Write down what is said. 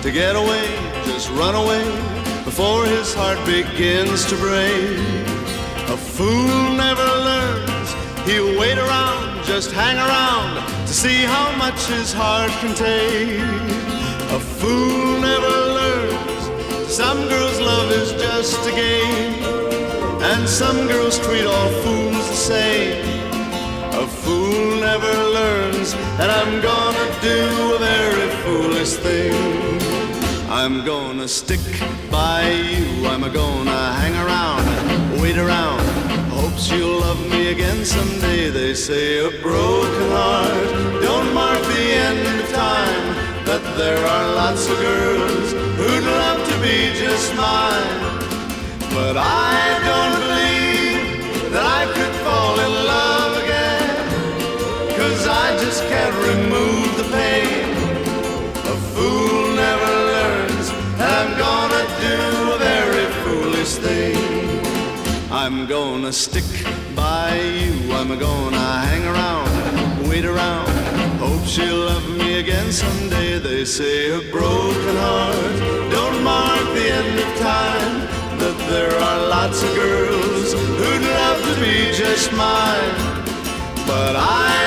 to get away, just run away before his heart begins to break. A fool never learns, he'll wait around, just hang around to see how much his heart can take. A fool never learns, some girls' love is just a game, and some girls treat all fools the same. A fool never learns, and I'm gonna do a very foolish thing. I'm gonna stick by you, I'm gonna hang around, wait around, hopes you'll love me again someday. They say a broken heart don't mark the end of time, that there are lots of girls who'd love to be just mine. But I don't believe that I could fall in love again, 'cause I just can't remove the pain. A fool never learns, and I'm gonna do a very foolish thing. I'm gonna stick by you, I'm gonna hang around, wait around, hope she'll love me again someday. They say a broken heart don't mark the end of time, that there are lots of girls who'd love to be just mine. But I